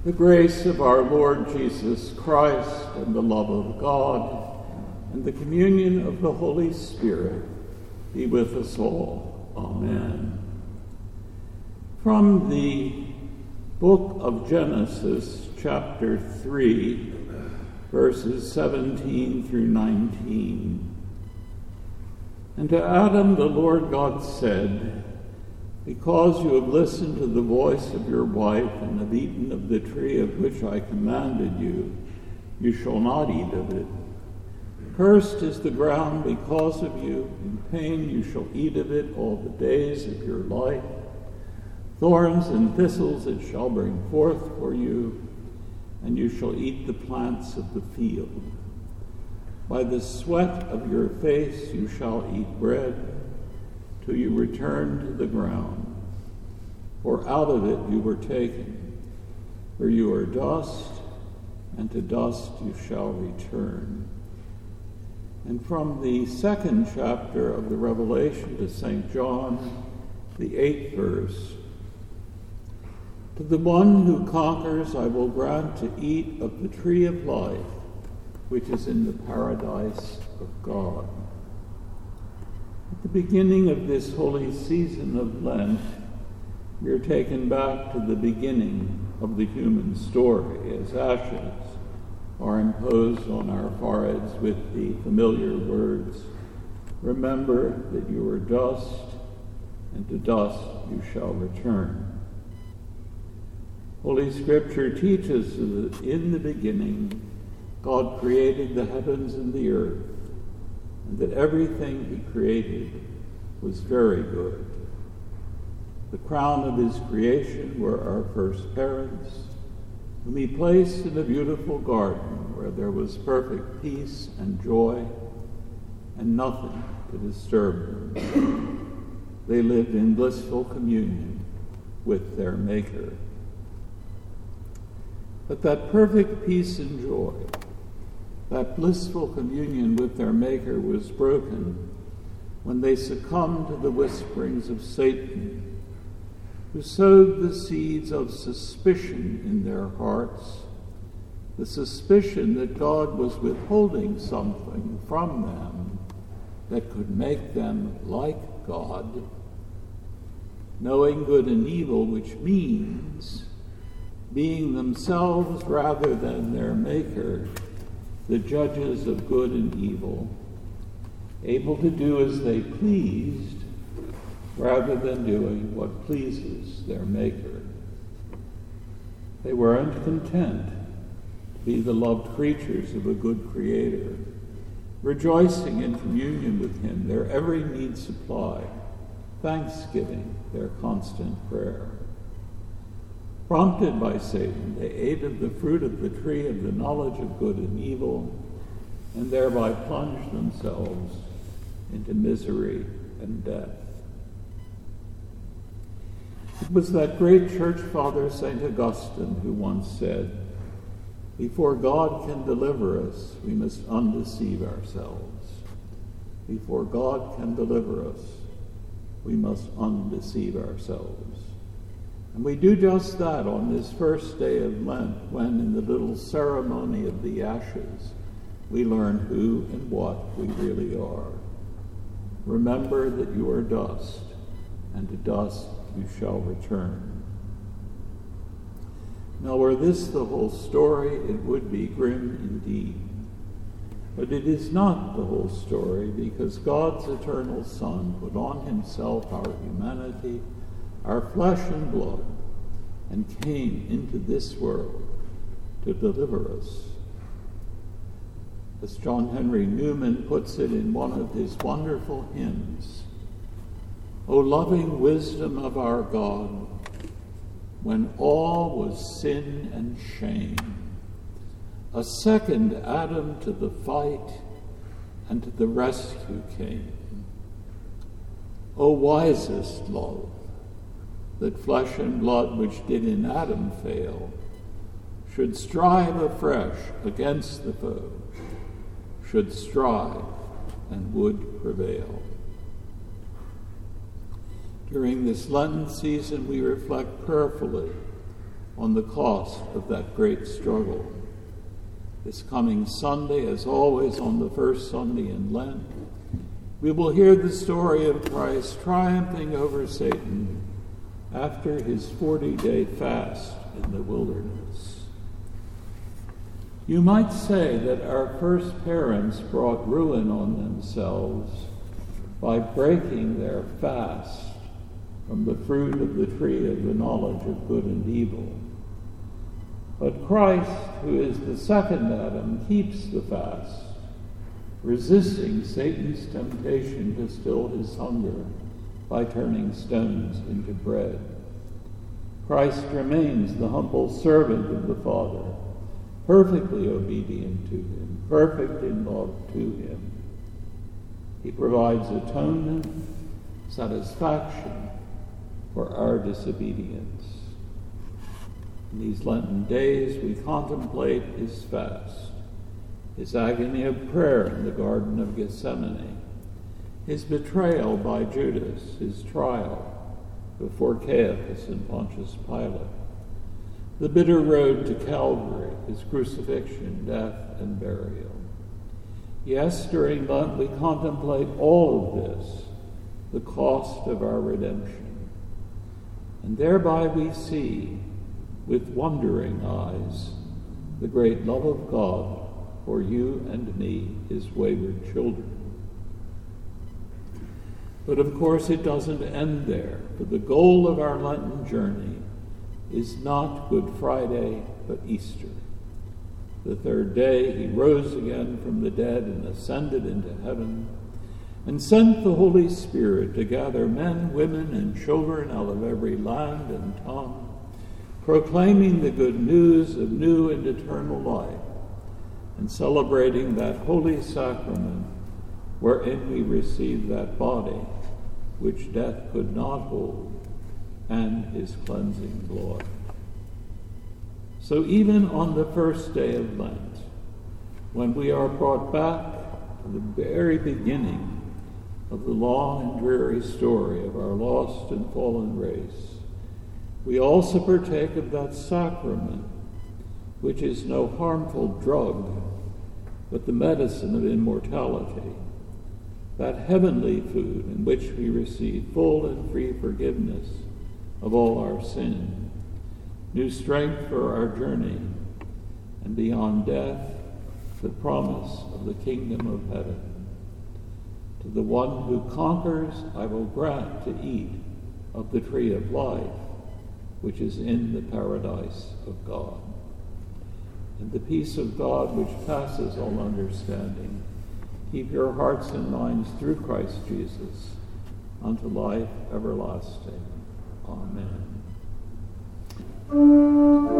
The grace of our Lord Jesus Christ and the love of God and the communion of the Holy Spirit be with us all. Amen. From the book of Genesis, chapter 3, verses 17 through 19. And to Adam the Lord God said, "Because you have listened to the voice of your wife and have eaten of the tree of which I commanded you, you shall not eat of it. Cursed is the ground because of you. In pain you shall eat of it all the days of your life. Thorns and thistles it shall bring forth for you, and you shall eat the plants of the field. By the sweat of your face you shall eat bread, till you return to the ground. For out of it you were taken, for you are dust, and to dust you shall return." And from the second chapter of the Revelation to St. John, the 8th verse. "To the one who conquers I will grant to eat of the tree of life, which is in the paradise of God." At the beginning of this holy season of Lent, we are taken back to the beginning of the human story as ashes are imposed on our foreheads with the familiar words, "Remember that you are dust, and to dust you shall return." Holy Scripture teaches that in the beginning God created the heavens and the earth, and that everything he created was very good. The crown of his creation were our first parents, whom he placed in a beautiful garden where there was perfect peace and joy and nothing to disturb them. They lived in blissful communion with their Maker. But that perfect peace and joy, that blissful communion with their Maker, was broken when they succumbed to the whisperings of Satan, who sowed the seeds of suspicion in their hearts, the suspicion that God was withholding something from them that could make them like God, knowing good and evil, which means being themselves rather than their Maker, the judges of good and evil, able to do as they pleased rather than doing what pleases their Maker. They weren't content to be the loved creatures of a good Creator, rejoicing in communion with him, their every need supplied, thanksgiving their constant prayer. Prompted by Satan, they ate of the fruit of the tree of the knowledge of good and evil, and thereby plunged themselves into misery and death. It was that great church father, St. Augustine, who once said, "Before God can deliver us, we must undeceive ourselves. Before God can deliver us, we must undeceive ourselves." And we do just that on this first day of Lent, when in the little ceremony of the ashes, we learn who and what we really are. Remember that you are dust, and to dust you shall return. Now, were this the whole story, it would be grim indeed. But it is not the whole story, because God's eternal Son put on himself our humanity, our flesh and blood, and came into this world to deliver us. As John Henry Newman puts it in one of his wonderful hymns, "O loving wisdom of our God, when all was sin and shame, a second Adam to the fight and to the rescue came. O wisest love, that flesh and blood which did in Adam fail should strive afresh against the foe, should strive and would prevail." During this Lenten season, we reflect prayerfully on the cost of that great struggle. This coming Sunday, as always on the first Sunday in Lent, we will hear the story of Christ triumphing over Satan after his 40-day fast in the wilderness. You might say that our first parents brought ruin on themselves by breaking their fast from the fruit of the tree of the knowledge of good and evil. But Christ, who is the second Adam, keeps the fast, resisting Satan's temptation to still his hunger by turning stones into bread. Christ remains the humble servant of the Father, perfectly obedient to him, perfect in love to him. He provides atonement, satisfaction for our disobedience. In these Lenten days, we contemplate his fast, his agony of prayer in the Garden of Gethsemane, his betrayal by Judas, his trial before Caiaphas and Pontius Pilate, the bitter road to Calvary, his crucifixion, death, and burial. Yes, during Lent we contemplate all of this, the cost of our redemption, and thereby we see, with wondering eyes, the great love of God for you and me, his wayward children. But of course it doesn't end there, for the goal of our Lenten journey is not Good Friday, but Easter. The third day he rose again from the dead and ascended into heaven, and sent the Holy Spirit to gather men, women, and children out of every land and tongue, proclaiming the good news of new and eternal life, and celebrating that holy sacrament wherein we receive that body which death could not hold, and his cleansing blood. So even on the first day of Lent, when we are brought back to the very beginning of the long and dreary story of our lost and fallen race, we also partake of that sacrament, which is no harmful drug, but the medicine of immortality, that heavenly food in which we receive full and free forgiveness of all our sin, new strength for our journey, and beyond death, the promise of the kingdom of heaven. To the one who conquers, I will grant to eat of the tree of life, which is in the paradise of God. And the peace of God, which passes all understanding, keep your hearts and minds through Christ Jesus unto life everlasting. Amen.